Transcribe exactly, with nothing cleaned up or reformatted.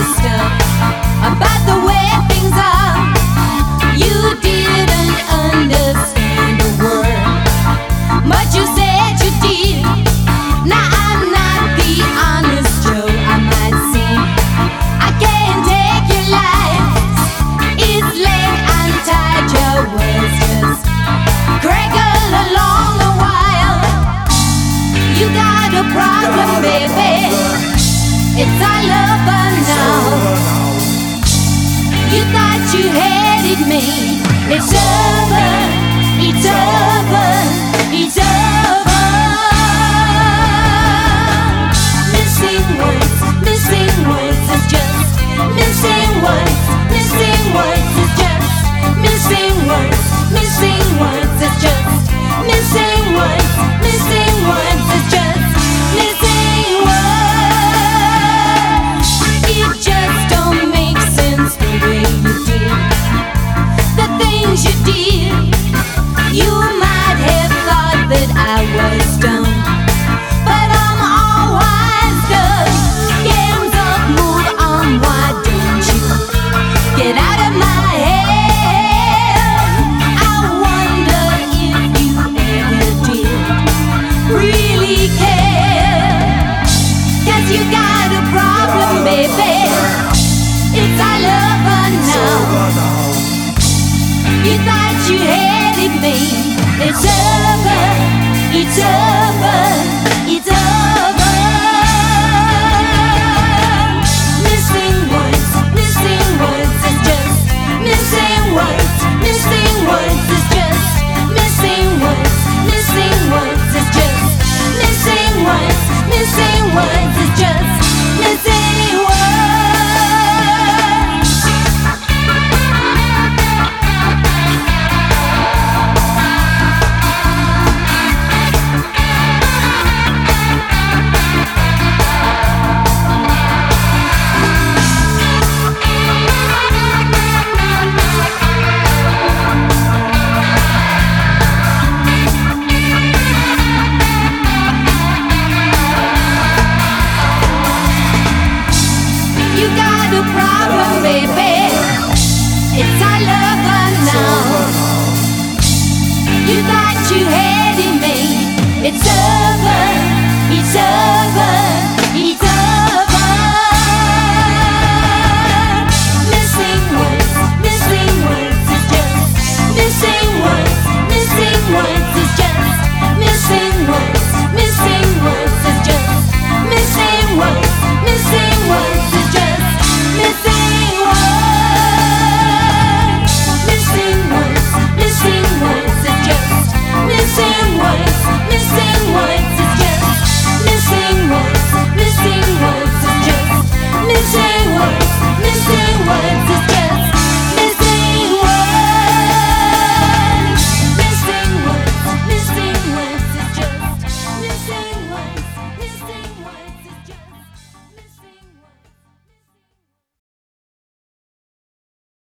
stuff about the way things are. You didn't understand a word, but you said you did. Now I'm not the honest Joe I might seem. I can't take your life. It's late, I'm tired, your words just crackle along a while. You got a problem, baby. It's all over now. You thought you hated me. It's over. It's over. It's over. Missing words, missing words is just missing words, missing words is just missing words, missing words is just missing words, missing words is just missing words. It just don't make sense the way you did the things you did. You might have thought that I was dumb, but I'm all wise up. Game's up, move on, why don't you get out of my head? I wonder if you ever did really care. 'Cause you got a problem, baby. It's all over now. You thought you hated me. It's over. It's over. It's over. Missing words, missing words is just missing words, missing words is just missing words, missing words is just missing words, missing words is just missing words. You got a problem, baby. It's all over now. You thought you hated me. It's over. It's over.